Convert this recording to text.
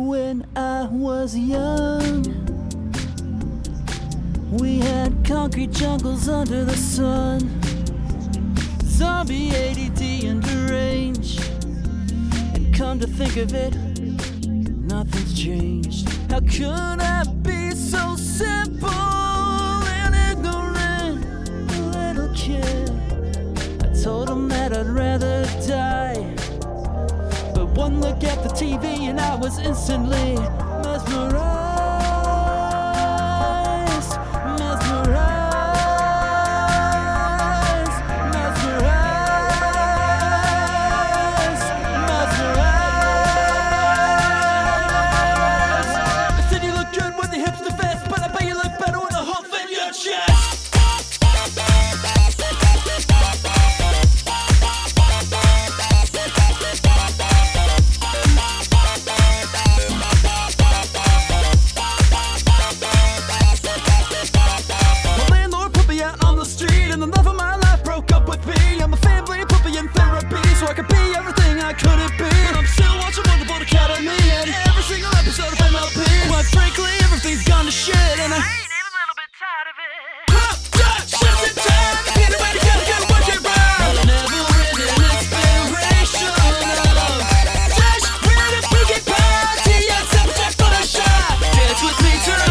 When I was young, we had concrete jungles under the sun, zombie ADD and deranged. And come to think of it, nothing's changed. How could I be so simple and ignorant, a little kid? I told him that I'd rather die, but one look at the TV and I was instantly mesmerized, mesmerized, mesmerized, mesmerized. I said you look good with the hips to vest, but I bet you look better with a hump in your chest. So I could be everything I couldn't be, but I'm still watching Wonderbolt Academy and every single episode of MLP. Quite frankly, everything's gone to shit, and I ain't even a little bit tired of it. Shit in time, either way, you gotta get what you right. I've never written an inspiration of Dash with a freaking party and Subject Photoshop. Dance with me tonight.